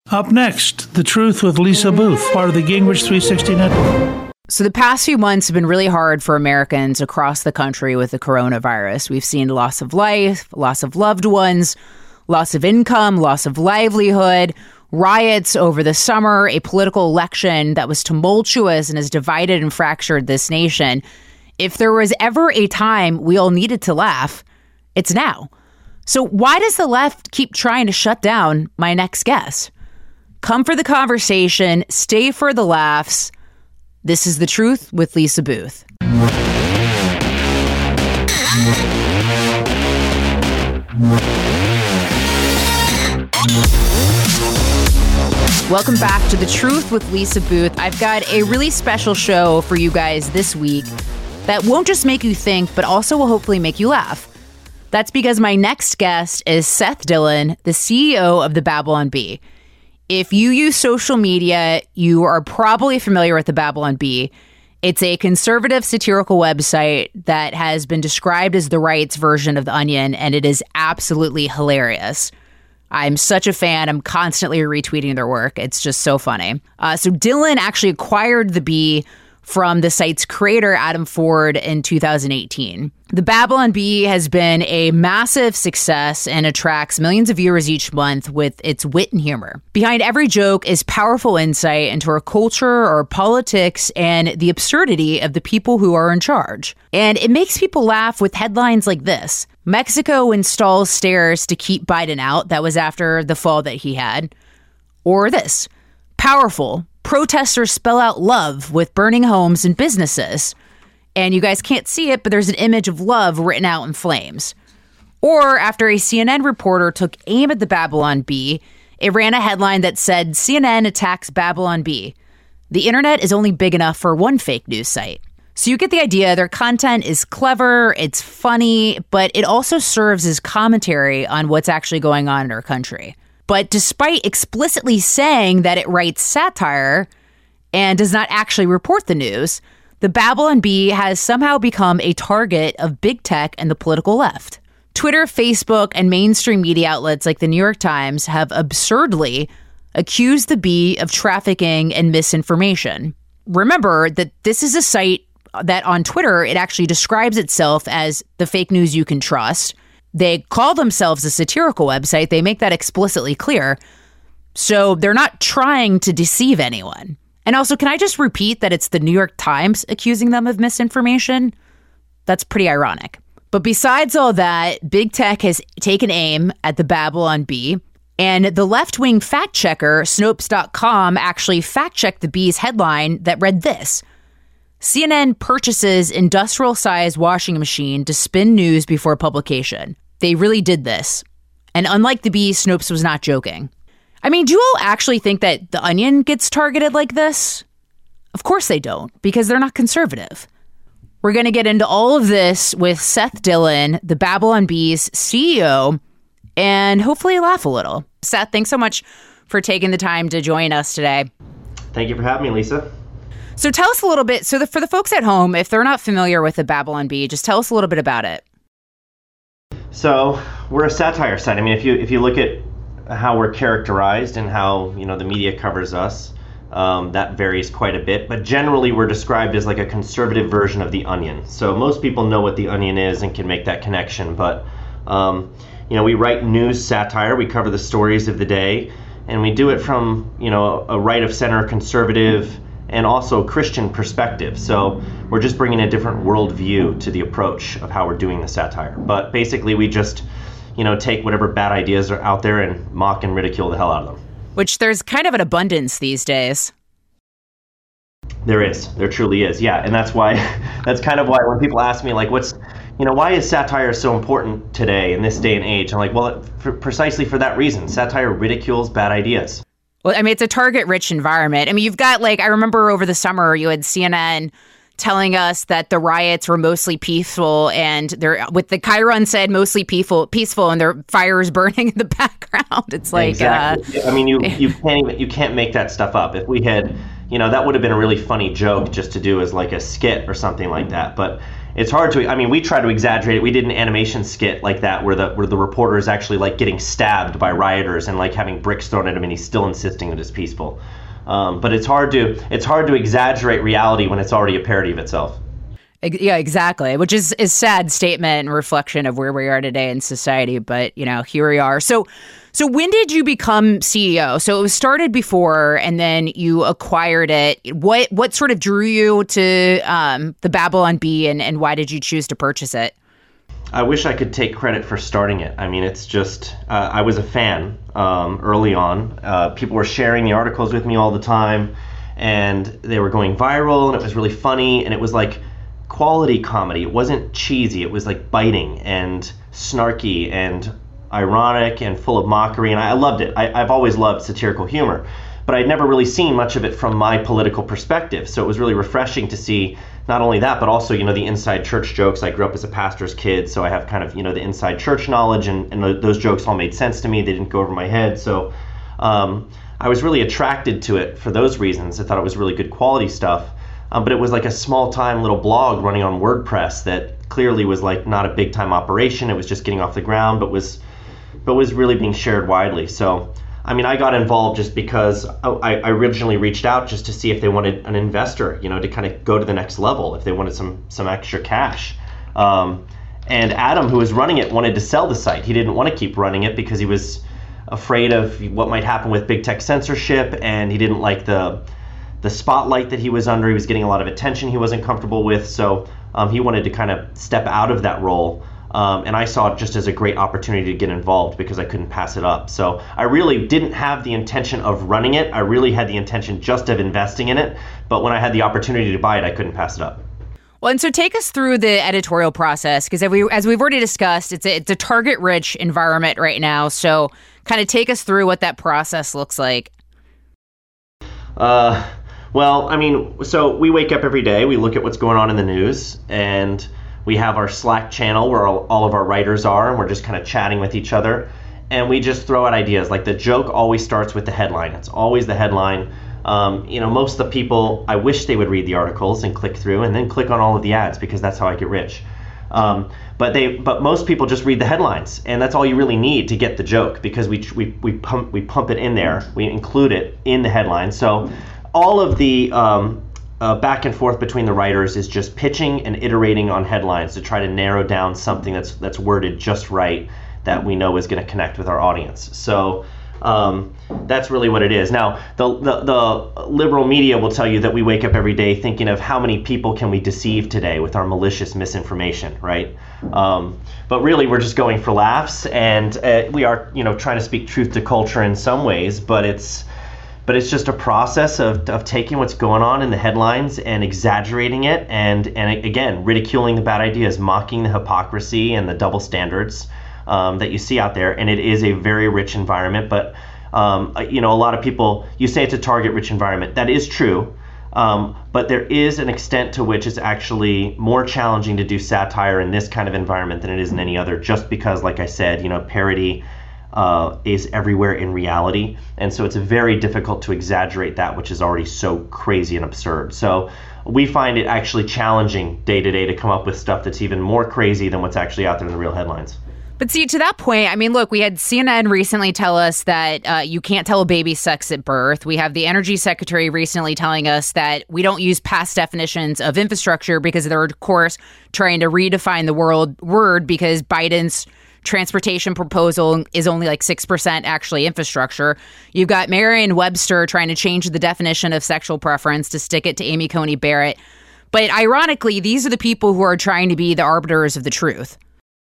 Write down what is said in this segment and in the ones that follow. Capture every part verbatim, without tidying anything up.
Up next, The Truth with Lisa Booth, part of the Gingrich three sixty Network. So the past few months have been really hard for Americans across the country with the coronavirus. We've seen loss of life, loss of loved ones, loss of income, loss of livelihood, riots over the summer, a political election that was tumultuous and has divided and fractured this nation. If there was ever a time we all needed to laugh, it's now. So why does the left keep trying to shut down my next guest? Come for the conversation, stay for the laughs. This is The Truth with Lisa Booth. Welcome back to The Truth with Lisa Booth. I've got a really special show for you guys this week that won't just make you think, but also will hopefully make you laugh. That's because my next guest is Seth Dillon, the C E O of the Babylon Bee. If you use social media, you are probably familiar with the Babylon Bee. It's a conservative satirical website that has been described as the right's version of The Onion, and it is absolutely hilarious. I'm such a fan. I'm constantly retweeting their work. It's just so funny. Uh, so Dillon actually acquired the Bee from the site's creator, Adam Ford, in two thousand eighteen. The Babylon Bee has been a massive success and attracts millions of viewers each month with its wit and humor. Behind every joke is powerful insight into our culture, our politics, and the absurdity of the people who are in charge. And it makes people laugh with headlines like this. Mexico installs stairs to keep Biden out. That was after the fall that he had. Or this. Powerful. Protesters spell out love with burning homes and businesses. And you guys can't see it, but there's an image of love written out in flames. Or after a C N N reporter took aim at the Babylon Bee, it ran a headline that said, C N N attacks Babylon Bee. The internet is only big enough for one fake news site. So you get the idea. Their content is clever, it's funny, but it also serves as commentary on what's actually going on in our country. But despite explicitly saying that it writes satire and does not actually report the news, the Babylon Bee has somehow become a target of big tech and the political left. Twitter, Facebook, and mainstream media outlets like the New York Times have absurdly accused the Bee of trafficking and misinformation. Remember that this is a site that on Twitter, it actually describes itself as the fake news you can trust. They call themselves a satirical website. They make that explicitly clear. So they're not trying to deceive anyone. And also, can I just repeat that it's the New York Times accusing them of misinformation? That's pretty ironic. But besides all that, big tech has taken aim at the Babylon Bee. And the left-wing fact checker, Snopes dot com, actually fact-checked the Bee's headline that read this. C N N purchases industrial-sized washing machine to spin news before publication. They really did this. And unlike the Bee, Snopes was not joking. I mean, do you all actually think that The Onion gets targeted like this? Of course they don't, because they're not conservative. We're going to get into all of this with Seth Dillon, the Babylon Bee's C E O, and hopefully laugh a little. Seth, thanks so much for taking the time to join us today. Thank you for having me, Lisa. So tell us a little bit. So the, for the folks at home, if they're not familiar with the Babylon Bee, just tell us a little bit about it. So we're a satire site. I mean, if you if you look at how we're characterized and how, you know, the media covers us, um, that varies quite a bit. But generally, we're described as like a conservative version of The Onion. So most people know what The Onion is and can make that connection. But um, you know, we write news satire. We cover the stories of the day, and we do it from, you know, a right of center conservative and also Christian perspective. So we're just bringing a different worldview to the approach of how we're doing the satire. But basically, we just, you know, take whatever bad ideas are out there and mock and ridicule the hell out of them. Which there's kind of an abundance these days. There is. There truly is. Yeah. And that's why, that's kind of why when people ask me, like, what's, you know, why is satire so important today in this day and age? I'm like, well, for, precisely for that reason. Satire ridicules bad ideas. Well, I mean, it's a target-rich environment. I mean, you've got, like, I remember over the summer, you had C N N telling us that the riots were mostly peaceful, and they're, with the Chiron said mostly peaceful, peaceful, and there are fires burning in the background. It's like, exactly. uh, I mean, you you can't even you can't make that stuff up. If we had, you know, that would have been a really funny joke just to do as like a skit or something like that. But it's hard to, I mean, we try to exaggerate it. We did an animation skit like that where the where the reporter is actually like getting stabbed by rioters and like having bricks thrown at him, and he's still insisting that it's peaceful. Um, but it's hard to it's hard to exaggerate reality when it's already a parody of itself. Yeah, exactly. Which is a sad statement and reflection of where we are today in society. But, you know, here we are. So so when did you become C E O? So it was started before and then you acquired it. What what sort of drew you to um, the Babylon Bee, and, and why did you choose to purchase it? I wish I could take credit for starting it. I mean, it's just, uh, I was a fan um, early on. Uh, people were sharing the articles with me all the time, and they were going viral, and it was really funny, and it was like quality comedy. It wasn't cheesy. It was like biting and snarky and ironic and full of mockery, and I, I loved it. I, I've always loved satirical humor, but I'd never really seen much of it from my political perspective. So it was really refreshing to see not only that, but also, you know, the inside church jokes. I grew up as a pastor's kid, so I have kind of, you know, the inside church knowledge, and, and those jokes all made sense to me. They didn't go over my head. So um, I was really attracted to it for those reasons. I thought it was really good quality stuff. Um, but it was like a small time little blog running on WordPress that clearly was like not a big time operation. It was just getting off the ground, but was but was really being shared widely. So, I mean, I got involved just because I, I originally reached out just to see if they wanted an investor, you know, to kind of go to the next level, if they wanted some some extra cash. Um, and Adam, who was running it, wanted to sell the site. He didn't want to keep running it because he was afraid of what might happen with big tech censorship, and he didn't like the the spotlight that he was under. He was getting a lot of attention he wasn't comfortable with, so um, he wanted to kind of step out of that role. Um, and I saw it just as a great opportunity to get involved because I couldn't pass it up. So I really didn't have the intention of running it. I really had the intention just of investing in it. But when I had the opportunity to buy it, I couldn't pass it up. Well, and so take us through the editorial process, because as, we, as we've already discussed, it's a, it's a target-rich environment right now. So kind of take us through what that process looks like. Uh, well, I mean, so we wake up every day, we look at what's going on in the news, and we have our Slack channel where all, all of our writers are, and we're just kind of chatting with each other. And we just throw out ideas. Like the joke always starts with the headline. It's always the headline. Um, you know, most of the people, I wish they would read the articles and click through and then click on all of the ads, because that's how I get rich. Um, but they, but most people just read the headlines, and that's all you really need to get the joke, because we we we pump we pump it in there. We include it in the headline. So all of the um, uh, back and forth between the writers is just pitching and iterating on headlines to try to narrow down something that's that's worded just right, that we know is going to connect with our audience. So um, that's really what it is. Now, the, the the liberal media will tell you that we wake up every day thinking of how many people can we deceive today with our malicious misinformation, right? Um, but really, we're just going for laughs, and uh, we are, you know, trying to speak truth to culture in some ways, but it's but it's just a process of of taking what's going on in the headlines and exaggerating it, and and again, ridiculing the bad ideas, mocking the hypocrisy and the double standards Um, that you see out there. And it is a very rich environment, but um, you know, a lot of people, you say it's a target rich environment. That is true, um, but there is an extent to which it's actually more challenging to do satire in this kind of environment than it is in any other, just because, like I said, you know, parody uh, is everywhere in reality, and so it's very difficult to exaggerate that which is already so crazy and absurd. So we find it actually challenging day to day to come up with stuff that's even more crazy than what's actually out there in the real headlines. But see, to that point, I mean, look, we had C N N recently tell us that uh, you can't tell a baby's sex at birth. We have the Energy Secretary recently telling us that we don't use past definitions of infrastructure because they're, of course, trying to redefine the world word, because Biden's transportation proposal is only like six percent actually infrastructure. You've got Merriam-Webster trying to change the definition of sexual preference to stick it to Amy Coney Barrett. But ironically, these are the people who are trying to be the arbiters of the truth.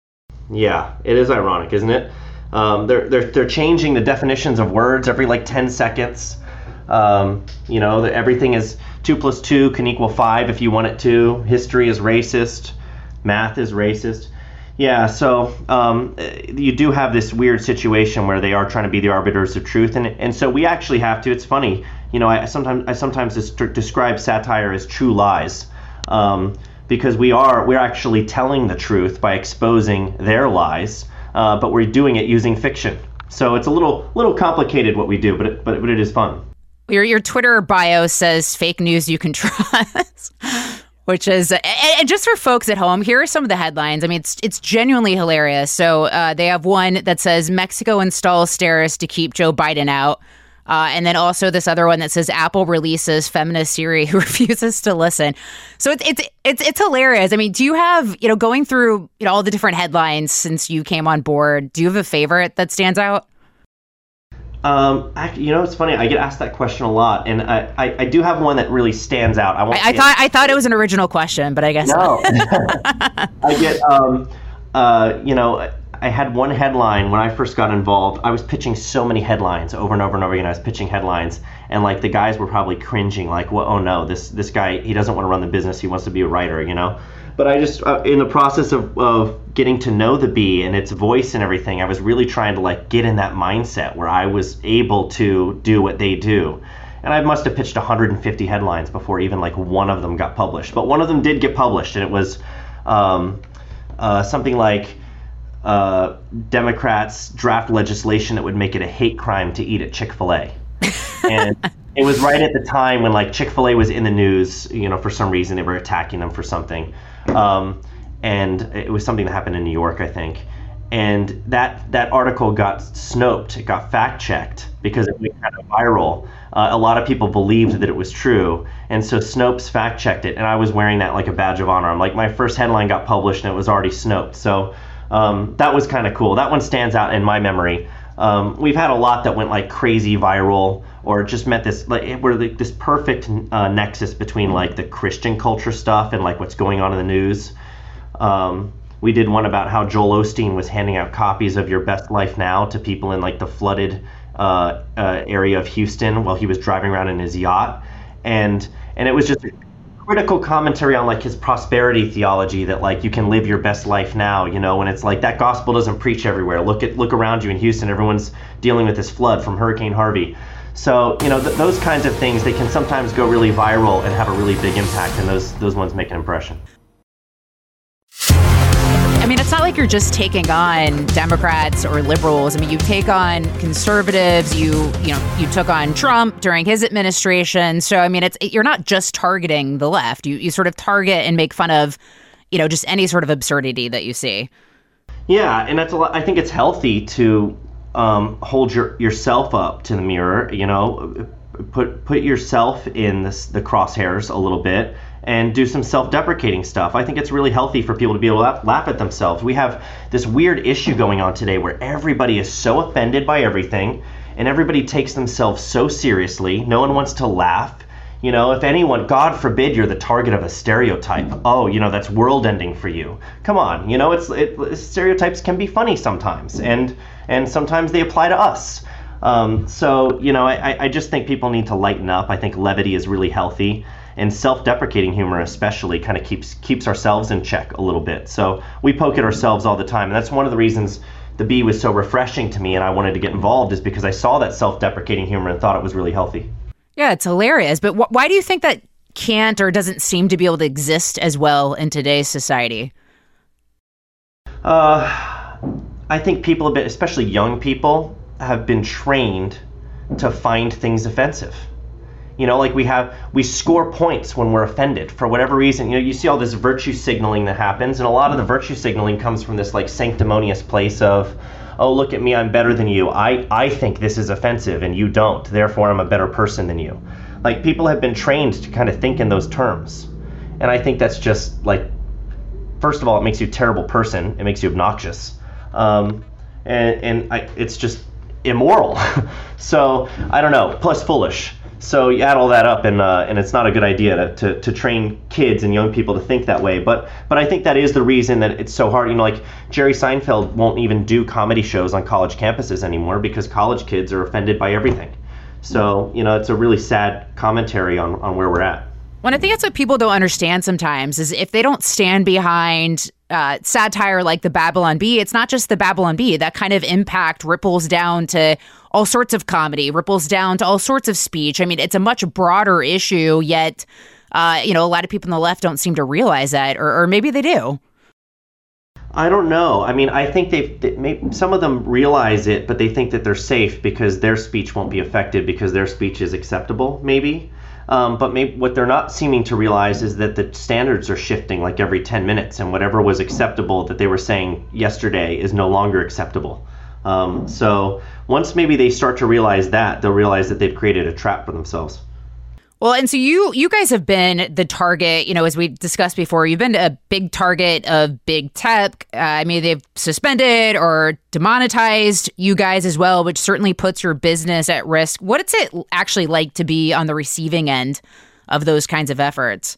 Yeah, it is ironic, isn't it? Um, they're they're they're changing the definitions of words every like ten seconds. Um, you know, that everything is two plus two can equal five if you want it to. History is racist. Math is racist. Yeah, so um, you do have this weird situation where they are trying to be the arbiters of truth, and and so we actually have to. It's funny, you know. I sometimes I sometimes des- describe satire as true lies. Um, Because we are, we're actually telling the truth by exposing their lies, uh, but we're doing it using fiction. So it's a little, little complicated what we do, but it, but, but it is fun. Your your Twitter bio says fake news you can trust, which is, and, and just for folks at home, here are some of the headlines. I mean, it's it's genuinely hilarious. So uh, they have one that says Mexico installs stairs to keep Joe Biden out. Uh, and then also this other one that says Apple releases feminist Siri who refuses to listen. So it's it's it's it's hilarious. I mean, do you have, you know, going through, you know, all the different headlines since you came on board, do you have a favorite that stands out? Um, I, you know, it's funny. I get asked that question a lot, and I, I, I do have one that really stands out. I, won't I, I thought I thought it was an original question, but I guess no. not. I get, um, uh, you know, I had one headline when I first got involved. I was pitching so many headlines over and over and over again. I was pitching headlines, and like the guys were probably cringing, like, "Well, oh no, this this guy, he doesn't want to run the business. He wants to be a writer," you know. But I just, uh, in the process of, of getting to know the Bee and its voice and everything, I was really trying to like get in that mindset where I was able to do what they do. And I must have pitched one hundred fifty headlines before even like one of them got published. But one of them did get published, and it was um, uh, something like uh, Democrats draft legislation that would make it a hate crime to eat at Chick-fil-A. And it was right at the time when like Chick-fil-A was in the news, you know, for some reason they were attacking them for something. Um, and it was something that happened in New York, I think. And that that article got Snoped, it got fact checked because it went kind of viral. Uh, a lot of people believed that it was true. And so Snopes fact checked it. And I was wearing that like a badge of honor. I'm like, my first headline got published and it was already Snoped. So um, that was kind of cool. That one stands out in my memory. Um, we've had a lot that went like crazy viral or just met this like were like this perfect uh, nexus between like the Christian culture stuff and like what's going on in the news. Um, we did one about how Joel Osteen was handing out copies of Your Best Life Now to people in like the flooded uh, uh, area of Houston while he was driving around in his yacht, and and it was just a critical commentary on like his prosperity theology that like you can live your best life now, you know, and it's like that gospel doesn't preach everywhere. Look at look around you in Houston, everyone's dealing with this flood from Hurricane Harvey. So, you know, th- those kinds of things, they can sometimes go really viral and have a really big impact, and those those ones make an impression. I mean, it's not like you're just taking on Democrats or liberals. I mean, you take on conservatives. You, you know, you took on Trump during his administration. So, I mean, it's it, you're not just targeting the left. You you sort of target and make fun of, you know, just any sort of absurdity that you see. Yeah, and that's a lot. I think it's healthy to um, hold your yourself up to the mirror. You know, put put yourself in this, the crosshairs a little bit. And do some self-deprecating stuff. I think it's really healthy for people to be able to laugh, laugh at themselves. We have this weird issue going on today where everybody is so offended by everything and everybody takes themselves so seriously. No one wants to laugh. You know, if anyone, God forbid, you're the target of a stereotype. Oh, you know, that's world ending for you. Come on, you know, it's it, stereotypes can be funny sometimes, and and sometimes they apply to us. Um, so, you know, I, I just think people need to lighten up. I think levity is really healthy. And self-deprecating humor especially kind of keeps keeps ourselves in check a little bit. So we poke at ourselves all the time. And that's one of the reasons the Bee was so refreshing to me and I wanted to get involved, is because I saw that self-deprecating humor and thought it was really healthy. Yeah, it's hilarious. But wh- why do you think that can't or doesn't seem to be able to exist as well in today's society? Uh, I think people, a bit, especially young people, have been trained to find things offensive. You know, like we have, we score points when we're offended for whatever reason. You know, you see all this virtue signaling that happens, and a lot of the virtue signaling comes from this like sanctimonious place of, oh, look at me, I'm better than you. I, I think this is offensive and you don't, therefore I'm a better person than you. Like, people have been trained to kind of think in those terms. And I think that's just like, first of all, it makes you a terrible person. It makes you obnoxious. Um, and and I, it's just immoral. So, I don't know, plus foolish. So you add all that up, and uh, and it's not a good idea to, to, to train kids and young people to think that way. But but I think that is the reason that it's so hard. You know, like Jerry Seinfeld won't even do comedy shows on college campuses anymore because college kids are offended by everything. So, you know, it's a really sad commentary on, on where we're at. Well, I think that's what people don't understand sometimes, is if they don't stand behind uh, satire like the Babylon Bee, it's not just the Babylon Bee. That kind of impact ripples down to all sorts of comedy, ripples down to all sorts of speech. I mean, it's a much broader issue, yet, uh, you know, a lot of people on the left don't seem to realize that, or, or maybe they do. I don't know. I mean, I think they've, they maybe some of them realize it, but they think that they're safe because their speech won't be affected because their speech is acceptable, maybe. Um, but maybe what they're not seeming to realize is that the standards are shifting like every ten minutes, and whatever was acceptable that they were saying yesterday is no longer acceptable. Um, so once maybe they start to realize that, they'll realize that they've created a trap for themselves. Well, and so you you guys have been the target, you know, as we discussed before, you've been a big target of big tech. Uh, I mean, they've suspended or demonetized you guys as well, which certainly puts your business at risk. What's it actually like to be on the receiving end of those kinds of efforts?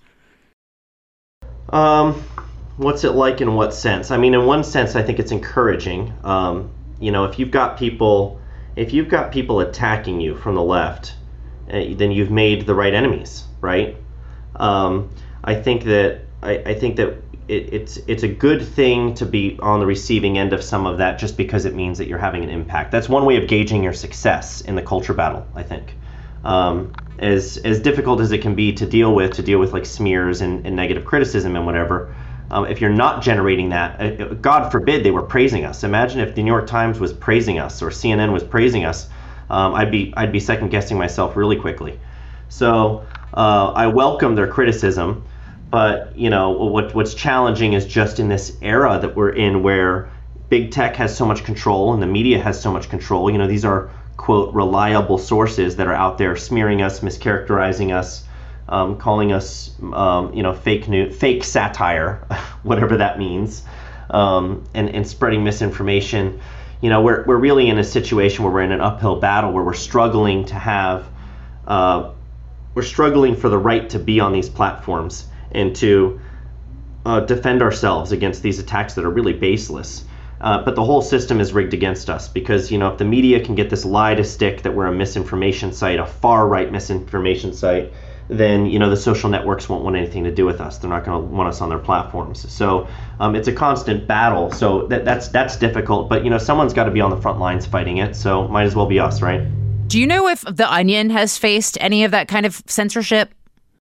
Um, what's it like in what sense? I mean, in one sense, I think it's encouraging. Um, you know, if you've got people, if you've got people attacking you from the left, uh, then you've made the right enemies, right? Um, I think that I, I think that it, it's it's a good thing to be on the receiving end of some of that, just because it means that you're having an impact. That's one way of gauging your success in the culture battle, I think. Um, as as difficult as it can be to deal with, to deal with like smears and, and negative criticism and whatever. Um, if you're not generating that, uh, God forbid they were praising us. Imagine if the New York Times was praising us or C N N was praising us. Um, I'd be I'd be second guessing myself really quickly. So uh, I welcome their criticism, but you know what what's challenging is just in this era that we're in, where big tech has so much control and the media has so much control. You know, these are quote reliable sources that are out there smearing us, mischaracterizing us. Um, calling us, um, you know, fake news, fake satire, whatever that means, um, and, and spreading misinformation. You know, we're we're really in a situation where we're in an uphill battle, where we're struggling to have, uh, we're struggling for the right to be on these platforms and to uh, defend ourselves against these attacks that are really baseless. Uh, but the whole system is rigged against us, because, you know, if the media can get this lie to stick that we're a misinformation site, a far right misinformation site, then, you know, the social networks won't want anything to do with us. They're not going to want us on their platforms. So um, it's a constant battle. So that, that's that's difficult. But, you know, someone's got to be on the front lines fighting it. So might as well be us, right? Do you know if The Onion has faced any of that kind of censorship?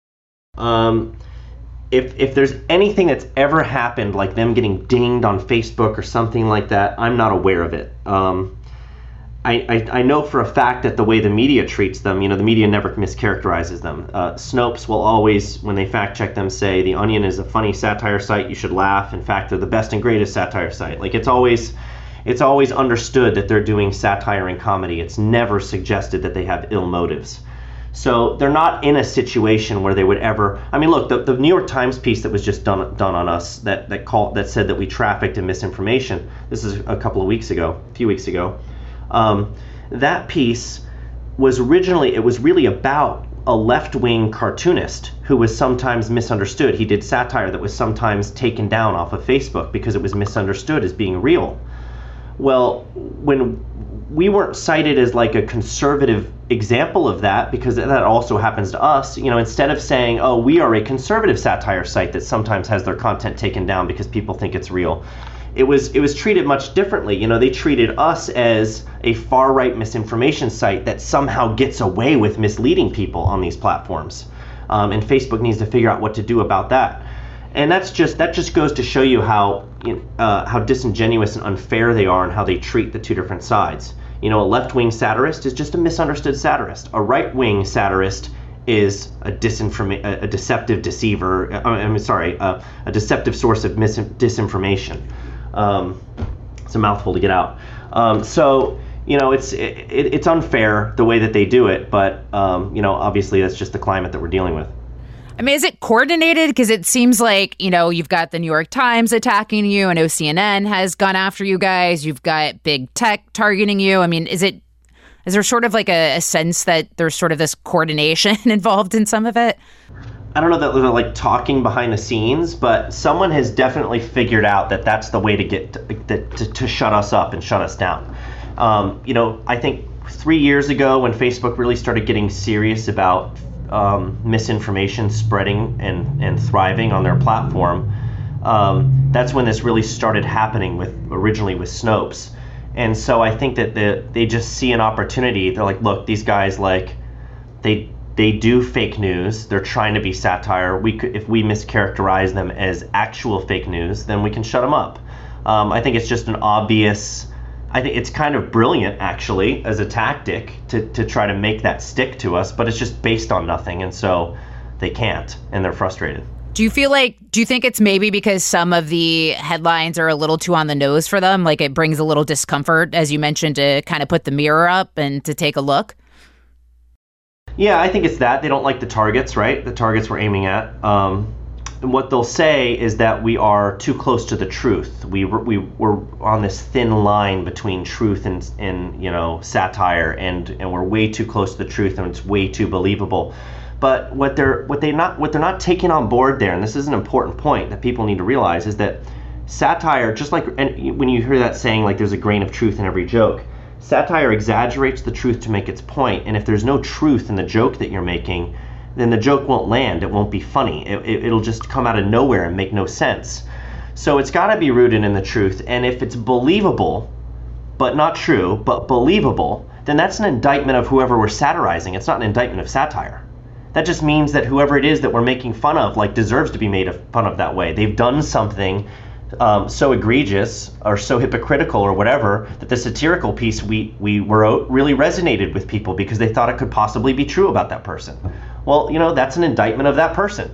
Um, if if there's anything that's ever happened, like them getting dinged on Facebook or something like that, I'm not aware of it. Um, I, I, I know for a fact that the way the media treats them, you know, the media never mischaracterizes them. Uh, Snopes will always, when they fact check them, say The Onion is a funny satire site. You should laugh. In fact, they're the best and greatest satire site. Like it's always, it's always understood that they're doing satire and comedy. It's never suggested that they have ill motives. So they're not in a situation where they would ever. I mean, look, the, the New York Times piece that was just done done on us that that called that said that we trafficked in misinformation. This is a couple of weeks ago, a few weeks ago. Um, that piece was originally, it was really about a left-wing cartoonist who was sometimes misunderstood. He did satire that was sometimes taken down off of Facebook because it was misunderstood as being real. Well, when we weren't cited as like a conservative example of that, because that also happens to us, you know, instead of saying, oh, we are a conservative satire site that sometimes has their content taken down because people think it's real. It was it was treated much differently. You know, they treated us as a far-right misinformation site that somehow gets away with misleading people on these platforms, um, and Facebook needs to figure out what to do about that. And that's just that just goes to show you how you know, uh, how disingenuous and unfair they are, and how they treat the two different sides. You know, a left-wing satirist is just a misunderstood satirist. A right-wing satirist is a disinforma- a, a deceptive deceiver. I'm sorry, a, a deceptive source of mis- disinformation. Um, it's a mouthful to get out. Um, so, you know, it's it, it's unfair the way that they do it, but, um, you know, obviously that's just the climate that we're dealing with. I mean, is it coordinated? Because it seems like, you know, you've got the New York Times attacking you. I know C N N has gone after you guys. You've got big tech targeting you. I mean, is it is there sort of like a, a sense that there's sort of this coordination involved in some of it? I don't know that they're like talking behind the scenes, but someone has definitely figured out that that's the way to get to, to, to shut us up and shut us down. Um, you know, I think three years ago when Facebook really started getting serious about um, misinformation spreading and, and thriving on their platform, um, that's when this really started happening with originally with Snopes. And so I think that the, they just see an opportunity. They're like, look, these guys, like, they they do fake news. They're trying to be satire. We could, if we mischaracterize them as actual fake news, then we can shut them up. Um, I think it's just an obvious I think it's kind of brilliant, actually, as a tactic to, to try to make that stick to us, but it's just based on nothing, and so they can't, and they're frustrated. Do you feel like, do you think it's maybe because some of the headlines are a little too on the nose for them? Like it brings a little discomfort, as you mentioned, to kind of put the mirror up and to take a look? Yeah, I think it's that. They don't like the targets, right? The targets we're aiming at. Um, and what they'll say is that we are too close to the truth. We, we, we're on this thin line between truth and, and you know, satire, and, and we're way too close to the truth, and it's way too believable. But what they're what they not what they're not taking on board there, and this is an important point that people need to realize, is that satire, just like, and when you hear that saying, like there's a grain of truth in every joke, satire exaggerates the truth to make its point, and if there's no truth in the joke that you're making, then the joke won't land. It won't be funny. It, it, it'll just come out of nowhere and make no sense. So it's got to be rooted in the truth, and if it's believable, but not true, but believable, then that's an indictment of whoever we're satirizing. It's not an indictment of satire. That just means that whoever it is that we're making fun of, like, deserves to be made fun of that way. They've done something um, so egregious or so hypocritical or whatever that the satirical piece we we were really resonated with people because they thought it could possibly be true about that person. Well, you know, that's an indictment of that person.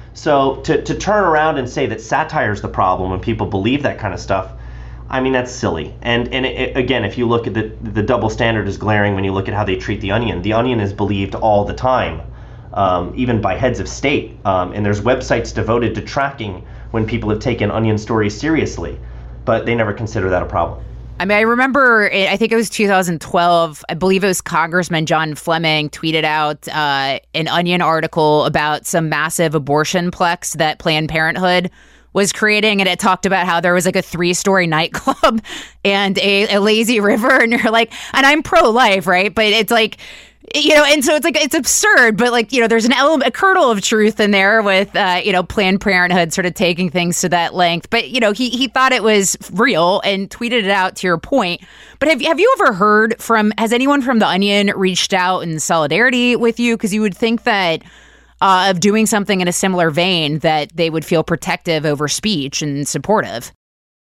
So to to turn around and say that satire is the problem when people believe that kind of stuff, I mean, that's silly. And and it, again, if you look at the the double standard is glaring when you look at how they treat The Onion. The Onion is believed all the time. Um, even by heads of state. Um, and there's websites devoted to tracking when people have taken Onion stories seriously, but they never consider that a problem. I mean, I remember, I think it was two thousand twelve, I believe it was Congressman John Fleming tweeted out uh, an Onion article about some massive abortion plex that Planned Parenthood was creating, and it talked about how there was like a three-story nightclub and a, a lazy river, and you're like, and I'm pro-life, right? But it's like, you know, and so it's like, it's absurd, but like, you know, there's an element, a kernel of truth in there with, uh, you know, Planned Parenthood sort of taking things to that length. But, you know, he he thought it was real and tweeted it out, to your point. But have, have you ever heard from, has anyone from The Onion reached out in solidarity with you? Because you would think that uh, of doing something in a similar vein, that they would feel protective over speech and supportive.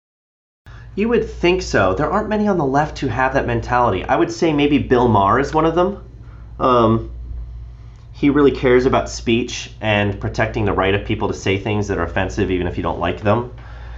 You would think so. There aren't many on the left who have that mentality. I would say maybe Bill Maher is one of them. Um, he really cares about speech and protecting the right of people to say things that are offensive, even if you don't like them.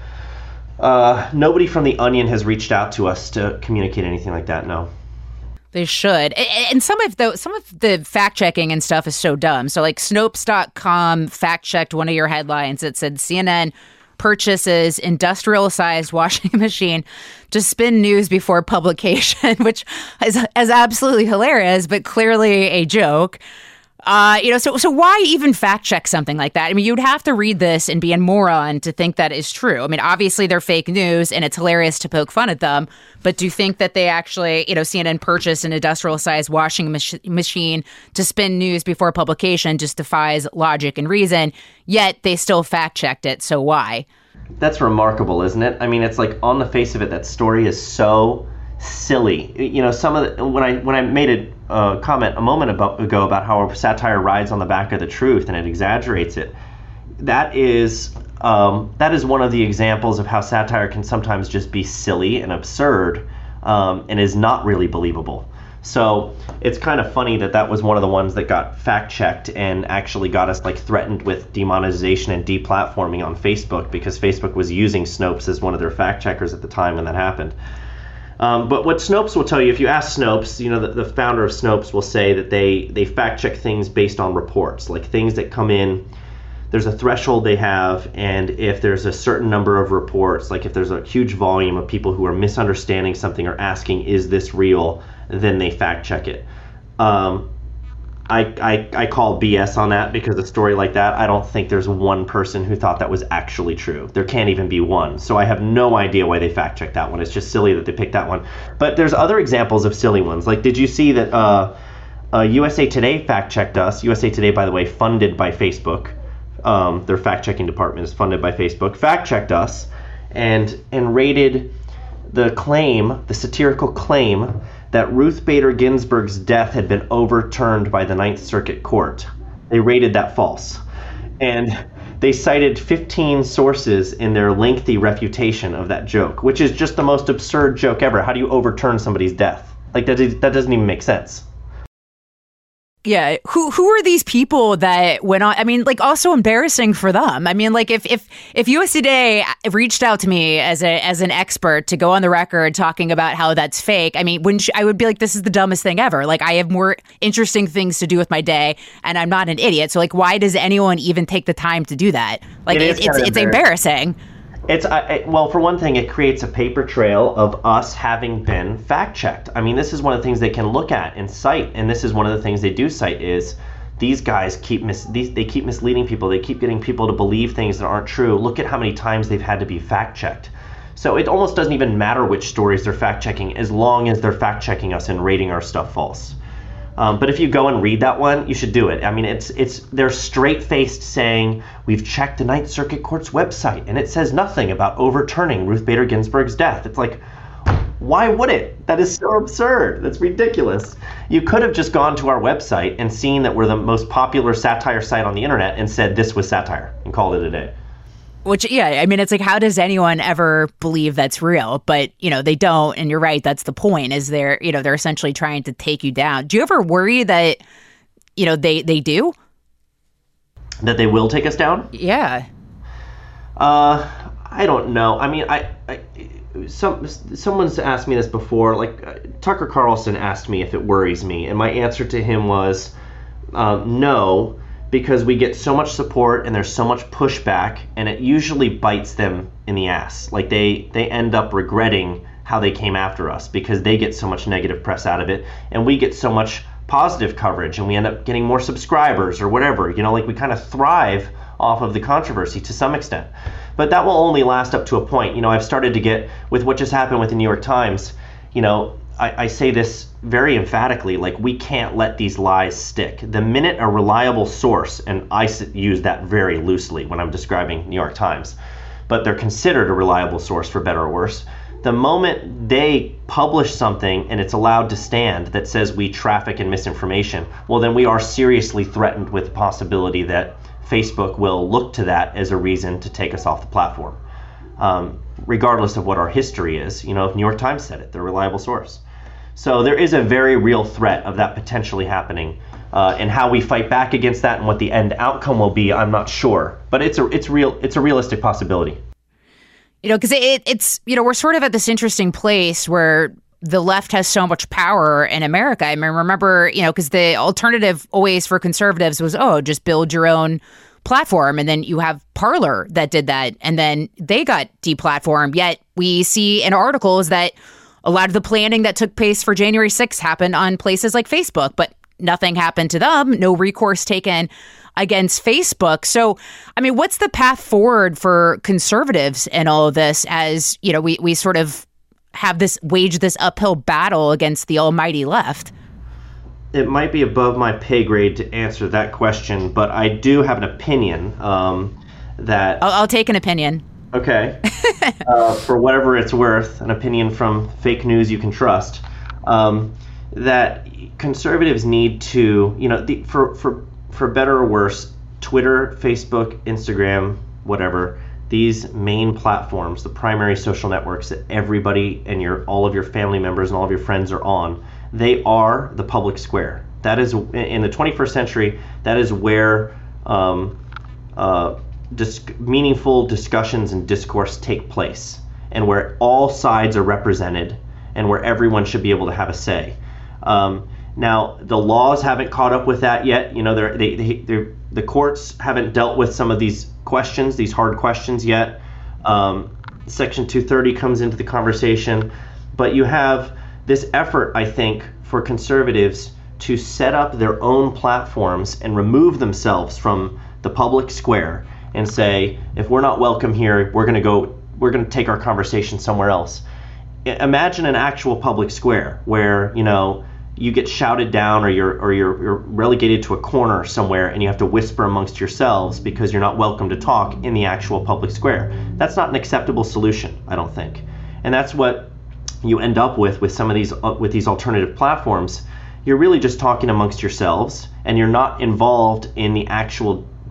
Uh, nobody from The Onion has reached out to us to communicate anything like that, no. They should. And some of the some of the fact checking and stuff is so dumb. So like Snopes dot com fact checked one of your headlines that said C N N purchases industrial-sized washing machine to spin news before publication, which is, is absolutely hilarious, but clearly a joke. Uh, you know, so so why even fact check something like that? I mean, you'd have to read this and be a moron to think that is true. I mean, obviously they're fake news and it's hilarious to poke fun at them, but do you think that they actually, you know, C N N purchased an industrial-sized washing mach- machine to spin news before publication just defies logic and reason, yet they still fact-checked it, so why? That's remarkable, isn't it? I mean, it's like, on the face of it, that story is so silly. You know, some of the, when I when I made a uh, comment a moment about, ago about how satire rides on the back of the truth and it exaggerates it, that is um, that is one of the examples of how satire can sometimes just be silly and absurd um, and is not really believable. So it's kind of funny that that was one of the ones that got fact-checked and actually got us like threatened with demonetization and deplatforming on Facebook, because Facebook was using Snopes as one of their fact-checkers at the time when that happened. Um, but what Snopes will tell you, if you ask Snopes, you know, the, the founder of Snopes will say that they, they fact-check things based on reports, like things that come in. There's a threshold they have, and if there's a certain number of reports, like if there's a huge volume of people who are misunderstanding something or asking, is this real, then they fact-check it. Um, I, I, I call B S on that, because a story like that, I don't think there's one person who thought that was actually true. There can't even be one. So I have no idea why they fact-checked that one. It's just silly that they picked that one. But there's other examples of silly ones. Like, did you see that uh, uh, U S A Today fact-checked us? U S A Today, by the way, funded by Facebook. Um, their fact-checking department is funded by Facebook. Fact-checked us and and rated the claim, the satirical claim, that Ruth Bader Ginsburg's death had been overturned by the Ninth Circuit Court. They rated that false. And they cited fifteen sources in their lengthy refutation of that joke, which is just the most absurd joke ever. How do you overturn somebody's death? Like, that, is, that doesn't even make sense. Yeah, who who are these people that went on? I mean, like, also embarrassing for them. I mean, like, if if if U S Today reached out to me as a as an expert to go on the record talking about how that's fake, I mean, wouldn't sh- I would be like, this is the dumbest thing ever. Like, I have more interesting things to do with my day, and I'm not an idiot. So, like, why does anyone even take the time to do that? Like, it it, it's it's embarrassing. It's I, well, for one thing, it creates a paper trail of us having been fact-checked. I mean, this is one of the things they can look at and cite, and this is one of the things they do cite is these guys keep mis these they keep misleading people. They keep getting people to believe things that aren't true. Look at how many times they've had to be fact-checked. So it almost doesn't even matter which stories they're fact-checking as long as they're fact-checking us and rating our stuff false. Um, but if you go and read that one, you should do it. I mean, it's it's they're straight-faced saying, we've checked the Ninth Circuit Court's website, and it says nothing about overturning Ruth Bader Ginsburg's death. It's like, why would it? That is so absurd. That's ridiculous. You could have just gone to our website and seen that we're the most popular satire site on the internet and said this was satire and called it a day. Which, yeah, I mean, it's like, how does anyone ever believe that's real? But, you know, they don't. And you're right. That's the point, is they're, you know, they're essentially trying to take you down. Do you ever worry that, you know, they, they do? That they will take us down? Yeah. Uh, I don't know. I mean, I, I some someone's asked me this before. Like, uh, Tucker Carlson asked me if it worries me. And my answer to him was um, no. Because we get so much support and there's so much pushback, and it usually bites them in the ass. Like, they, they end up regretting how they came after us because they get so much negative press out of it, and we get so much positive coverage, and we end up getting more subscribers or whatever. You know, like, we kind of thrive off of the controversy to some extent. But that will only last up to a point. You know, I've started to get, with what just happened with the New York Times, you know, I, I say this very emphatically, like, we can't let these lies stick. The minute a reliable source, and I use that very loosely when I'm describing New York Times, but they're considered a reliable source for better or worse, the moment they publish something and it's allowed to stand that says we traffic in misinformation, well, then we are seriously threatened with the possibility that Facebook will look to that as a reason to take us off the platform. Um, regardless of what our history is, you know, if New York Times said it, they're a reliable source. So there is a very real threat of that potentially happening, uh, and how we fight back against that and what the end outcome will be, I'm not sure. But it's a it's real it's a realistic possibility. You know, because it, it's, you know, we're sort of at this interesting place where the left has so much power in America. I mean, remember, you know, because the alternative always for conservatives was, oh, just build your own platform. And then you have Parler that did that, and then they got deplatformed. Yet we see in articles that a lot of the planning that took place for January sixth happened on places like Facebook, but nothing happened to them. No recourse taken against Facebook. So, I mean, what's the path forward for conservatives in all of this, as, you know, we, we sort of have this wage this uphill battle against the almighty left? It might be above my pay grade to answer that question, but I do have an opinion um, that... I'll, I'll take an opinion. Okay. uh, for whatever it's worth, an opinion from fake news you can trust, um, that conservatives need to, you know, the, for, for, for better or worse, Twitter, Facebook, Instagram, whatever, these main platforms, the primary social networks that everybody and your all of your family members and all of your friends are on, they are the public square. That is, in the twenty-first century, that is where um, uh, dis- meaningful discussions and discourse take place, and where all sides are represented, and where everyone should be able to have a say. Um, now, the laws haven't caught up with that yet. You know, they're, they, they, they're, the courts haven't dealt with some of these questions, these hard questions yet. Um, Section two thirty comes into the conversation, but you have this effort, I think, for conservatives to set up their own platforms and remove themselves from the public square and say, if we're not welcome here, we're going to go, we're going to take our conversation somewhere else. Imagine an actual public square where, you know, you get shouted down, or you're or you're, you're relegated to a corner somewhere and you have to whisper amongst yourselves because you're not welcome to talk in the actual public square. That's not an acceptable solution, I don't think. And that's what you end up with with some of these uh, with these alternative platforms. You're really just talking amongst yourselves, and you're not involved in the actual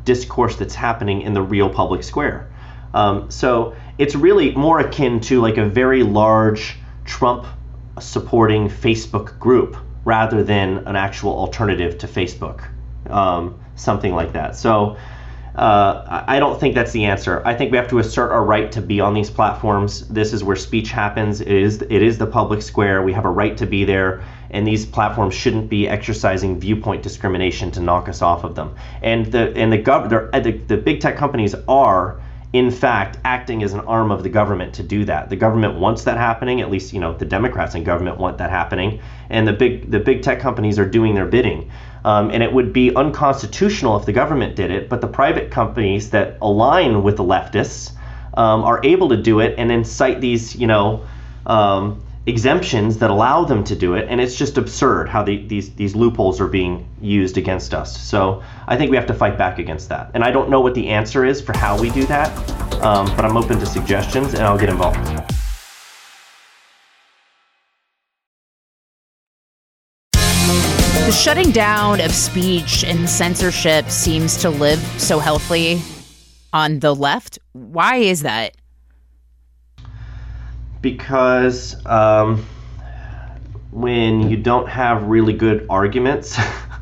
discourse that's happening in the real public square. Um, so it's really more akin to like a very large Trump supporting Facebook group rather than an actual alternative to Facebook, um, something like that. So uh, I don't think that's the answer. I think we have to assert our right to be on these platforms. This is where speech happens. It is, it is the public square. We have a right to be there, and these platforms shouldn't be exercising viewpoint discrimination to knock us off of them. And the and the gov the, the big tech companies are, in fact, acting as an arm of the government to do that. The government wants that happening. At least, you know, the Democrats in government want that happening, and the big the big tech companies are doing their bidding. Um, and it would be unconstitutional if the government did it, but the private companies that align with the leftists um, are able to do it and then cite these, you know, um, exemptions that allow them to do it. And it's just absurd how the, these these loopholes are being used against us. So I think we have to fight back against that. And I don't know what the answer is for how we do that, um, but I'm open to suggestions and I'll get involved. The shutting down of speech and censorship seems to live so healthily on the left. Why is that? Because um, when you don't have really good arguments,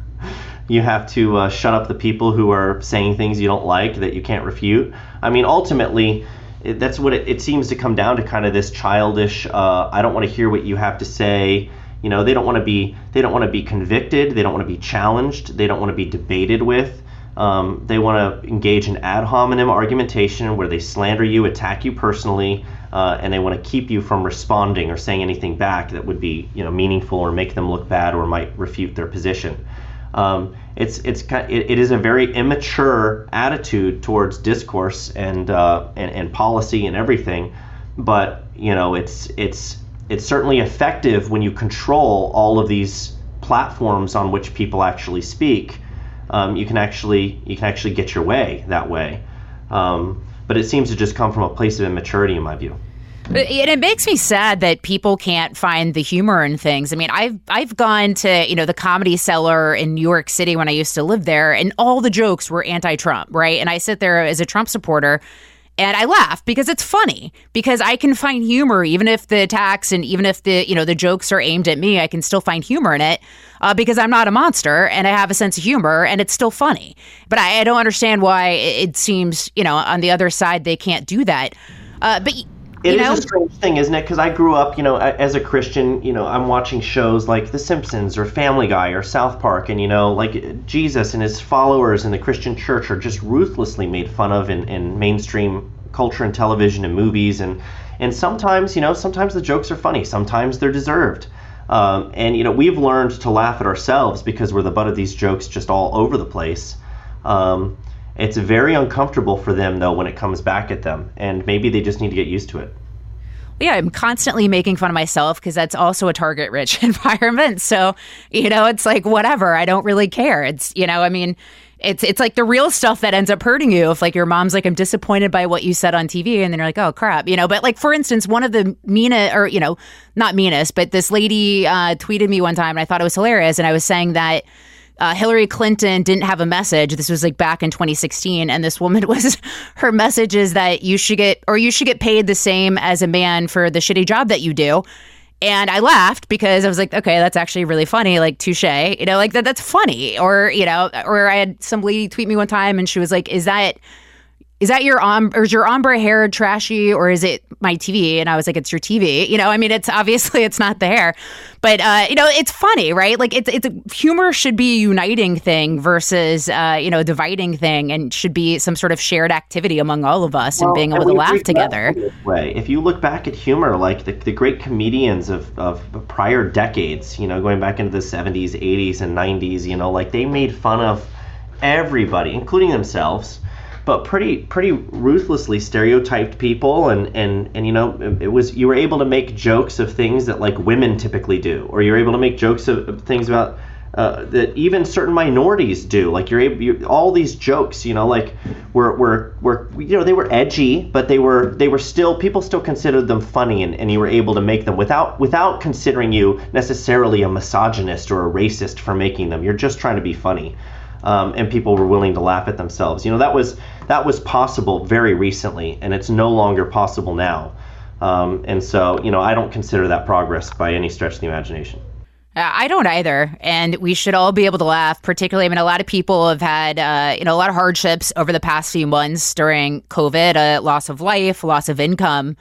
you have to uh, shut up the people who are saying things you don't like that you can't refute. I mean, ultimately, it, that's what it, it seems to come down to, kind of this childish, uh, I don't want to hear what you have to say. You know, they don't want to be they don't want to be convicted. They don't want to be challenged. They don't want to be debated with. Um, they want to engage in ad hominem argumentation where they slander you, attack you personally, uh, and they want to keep you from responding or saying anything back that would be, you know, meaningful or make them look bad or might refute their position. Um, it's it's it, it is a very immature attitude towards discourse and uh, and and policy and everything, but you know, it's it's. It's certainly effective when you control all of these platforms on which people actually speak. Um, you can actually you can actually get your way that way. Um, but it seems to just come from a place of immaturity, in my view. And it makes me sad that people can't find the humor in things. I mean, I've I've gone to, you know, the Comedy Cellar in New York City when I used to live there, and all the jokes were anti-Trump, right? And I sit there as a Trump supporter, and I laugh because it's funny, because I can find humor even if the attacks and even if the, you know, the jokes are aimed at me. I can still find humor in it uh, because I'm not a monster and I have a sense of humor and it's still funny. But I, I don't understand why it seems, you know, on the other side they can't do that. Uh, but It you is know? a strange thing, isn't it? Because I grew up, you know, as a Christian, you know, I'm watching shows like The Simpsons or Family Guy or South Park, and, you know, like Jesus and his followers in the Christian church are just ruthlessly made fun of in, in mainstream culture and television and movies. And, and sometimes, you know, sometimes the jokes are funny. Sometimes they're deserved. Um, and, you know, we've learned to laugh at ourselves because we're the butt of these jokes just all over the place. Um It's very uncomfortable for them, though, when it comes back at them, and maybe they just need to get used to it. Yeah, I'm constantly making fun of myself because that's also a target-rich environment. So, you know, it's like, whatever, I don't really care. It's, you know, I mean, it's it's like the real stuff that ends up hurting you. If like your mom's like, I'm disappointed by what you said on T V, and then you're like, oh, crap, you know. But like, for instance, one of the meanest, or, you know, not meanest, but this lady uh, tweeted me one time, and I thought it was hilarious. And I was saying that Uh, Hillary Clinton didn't have a message. This was like back in twenty sixteen. And this woman was, her message is that you should get, or you should get paid the same as a man for the shitty job that you do. And I laughed because I was like, okay, that's actually really funny. Like, touche, you know, like that, that's funny. Or, you know, or I had some lady tweet me one time and she was like, is that, is that your, om- or is your ombre hair trashy, or is it my T V? And I was like, it's your T V. You know, I mean, it's obviously it's not the hair, but, uh, you know, it's funny, right? Like it's, it's a, humor should be a uniting thing versus, uh, you know, a dividing thing, and should be some sort of shared activity among all of us, well, and being able to laugh together. Way. If you look back at humor, like the, the great comedians of, of prior decades, you know, going back into the seventies, eighties, and nineties, you know, like they made fun of everybody, including themselves, but pretty pretty ruthlessly stereotyped people, and, and, and you know, it was, you were able to make jokes of things that like women typically do, or you're able to make jokes of, of things about uh, that even certain minorities do. Like you're able, you, all these jokes, you know, like were were were you know, they were edgy, but they were they were still, people still considered them funny, and, and you were able to make them without without considering you necessarily a misogynist or a racist for making them. You're just trying to be funny. um, and people were willing to laugh at themselves. You know, that was that was possible very recently, and it's no longer possible now. Um, and so, you know, I don't consider that progress by any stretch of the imagination. Uh, I don't either. And we should all be able to laugh, particularly, I mean, a lot of people have had, uh, you know, a lot of hardships over the past few months during COVID, a loss of life, loss of income.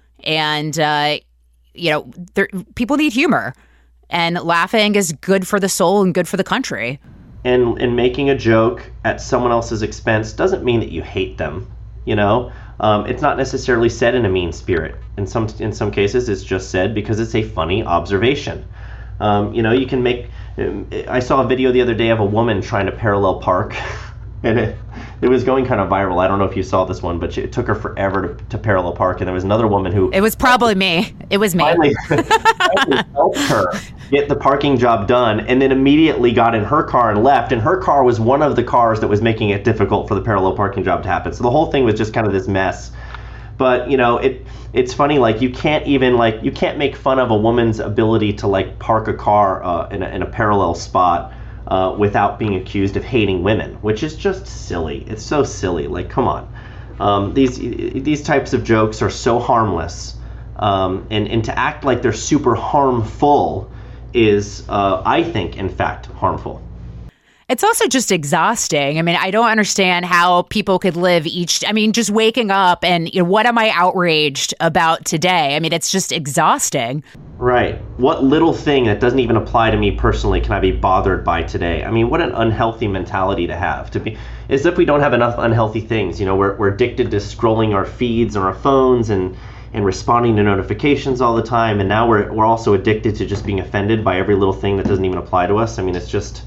And, uh, you know, there, people need humor. And laughing is good for the soul and good for the country. And, and making a joke at someone else's expense doesn't mean that you hate them, you know? Um, it's not necessarily said in a mean spirit. In some in some cases, it's just said because it's a funny observation. Um, you know, you can make. I saw a video the other day of a woman trying to parallel park, and it, it was going kind of viral. I don't know if you saw this one, but it took her forever to, to parallel park. And there was another woman who. It was probably me. It was me. Finally, finally helped her get the parking job done, and then immediately got in her car and left. And her car was one of the cars that was making it difficult for the parallel parking job to happen. So the whole thing was just kind of this mess. But, you know, it it's funny, like, you can't even, like, you can't make fun of a woman's ability to, like, park a car uh, in, a, in a parallel spot uh, without being accused of hating women, which is just silly. It's so silly. Like, come on. Um, these these types of jokes are so harmless. Um, and, and to act like they're super harmful is, uh, I think, in fact, harmful. It's also just exhausting. I mean, I don't understand how people could live each, I mean, just waking up and, you know, what am I outraged about today? I mean, it's just exhausting. Right. What little thing that doesn't even apply to me personally can I be bothered by today? I mean, what an unhealthy mentality to have. To be, as if we don't have enough unhealthy things. You know, we're we're addicted to scrolling our feeds on our phones and and responding to notifications all the time. And now we're we're also addicted to just being offended by every little thing that doesn't even apply to us. I mean, it's just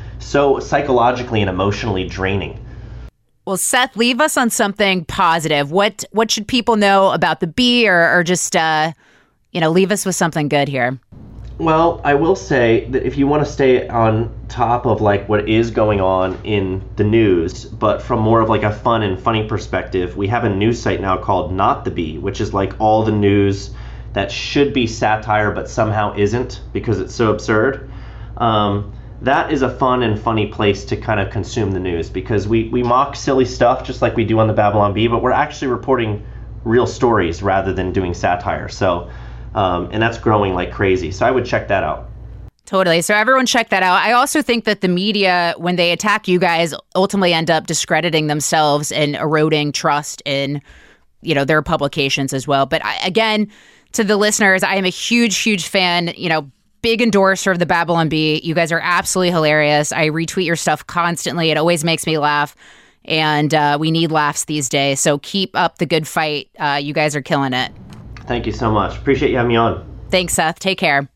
so psychologically and emotionally draining. Well, Seth, leave us on something positive. What what should people know about the Bee, or, or just, uh, you know, leave us with something good here? Well, I will say that if you want to stay on top of like what is going on in the news, but from more of like a fun and funny perspective, we have a news site now called Not the Bee, which is like all the news that should be satire but somehow isn't because it's so absurd. Um, that is a fun and funny place to kind of consume the news because we, we mock silly stuff just like we do on the Babylon Bee, but we're actually reporting real stories rather than doing satire. So, um, and that's growing like crazy. So I would check that out. Totally. So everyone check that out. I also think that the media, when they attack you guys, ultimately end up discrediting themselves and eroding trust in, you know, their publications as well. But I, again, to the listeners, I am a huge, huge fan, you know, big endorser of the Babylon Bee. You guys are absolutely hilarious. I retweet your stuff constantly. It always makes me laugh. And uh, we need laughs these days. So keep up the good fight. Uh, you guys are killing it. Thank you so much. Appreciate you having me on. Thanks, Seth. Take care.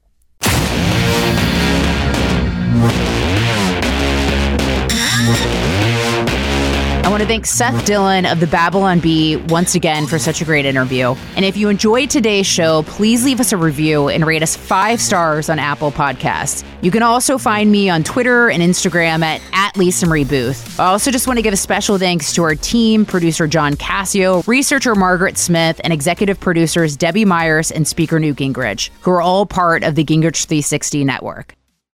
I want to thank Seth Dillon of the Babylon Bee once again for such a great interview. And if you enjoyed today's show, please leave us a review and rate us five stars on Apple Podcasts. You can also find me on Twitter and Instagram at, at Lisa Marie Booth. I also just want to give a special thanks to our team, producer John Cassio, researcher Margaret Smith, and executive producers Debbie Myers and speaker Newt Gingrich, who are all part of the Gingrich three sixty network.